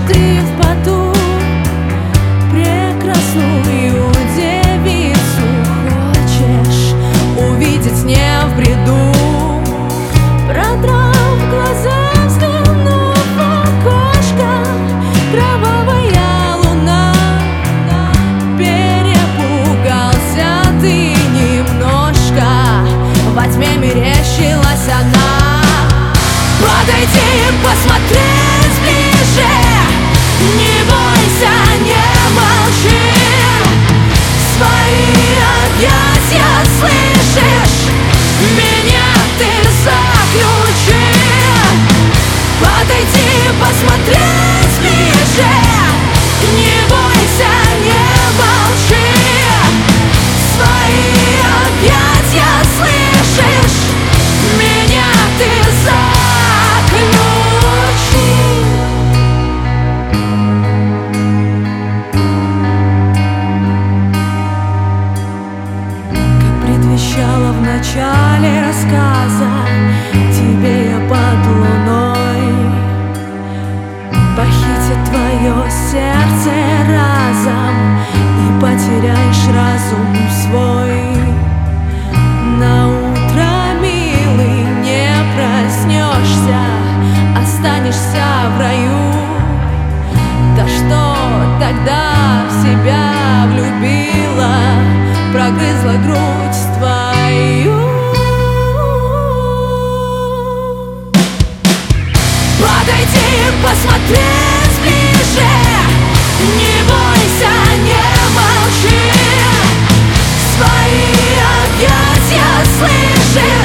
ты в поту прекрасную девицу хочешь увидеть не в бреду. Продрав глаза, взглянув в окошко, кровавая луна, перепугался ты немножко, во тьме мерещилась она. Подойди, посмотреть ближе, не бойся, не молчи, свои объятия слышишь, меня ты заключи. Подойди, посмотреть ближе, не бойся, не молчи, свои объятия слышишь, меня ты заключи. Как предвещала в начале рассказа, тебе я под луной похитит твое сердце разом и потеряешь разум свой. На утро, милый, не проснешься, останешься в раю. Да что тогда в себя влюбила, прогрызла грудь твою? Подойди, посмотреть ближе, не бойся, не молчи, свои объятия слышишь,